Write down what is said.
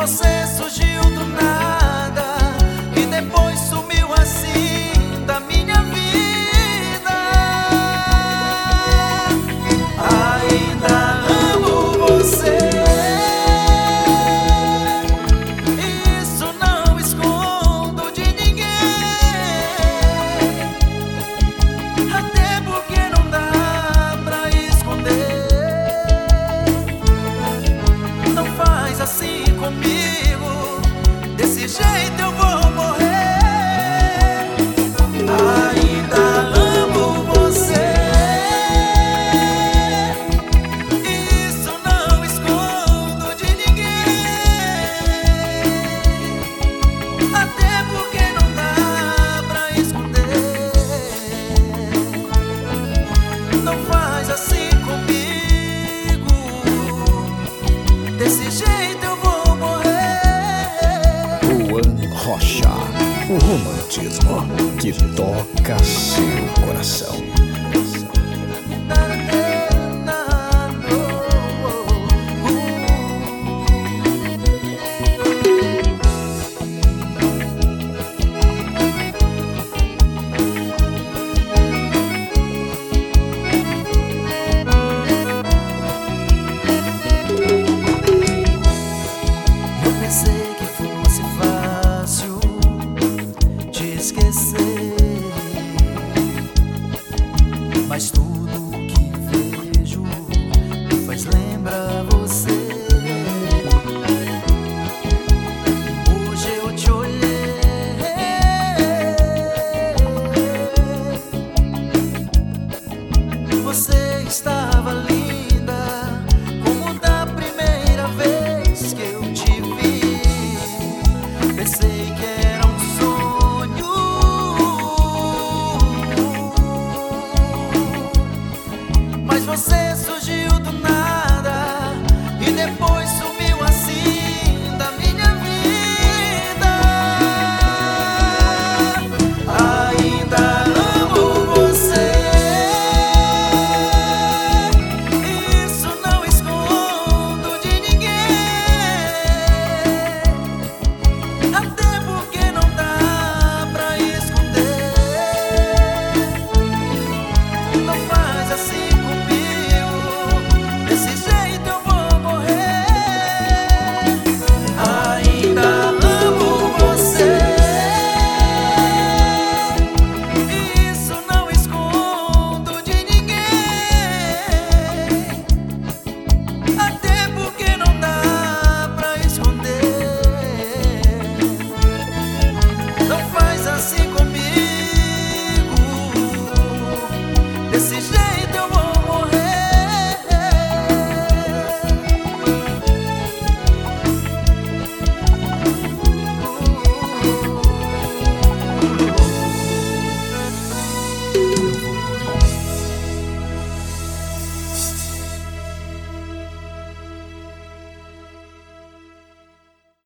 Você surgiu do nada e depois sumiu assim da minha vida. Ainda amo você, isso não escondo de ninguém. Até porque não dá pra esconder. Não faz assim comigo, desse jeito eu vou morrer. Ainda amo você, isso não escondo de ninguém. Até porque não dá pra esconder. Não faz assim comigo, desse jeito eu vou morrer. Juan Rocha, o romantismo que toca seu coração. Eu pensei que fosse fácil te esquecer, mas tudo que vejo me faz lembrar você. Hoje eu te olhei, você estava linda como da primeira vez que eu te vi. Pensei que era um sonho, mas você surgiu do nada.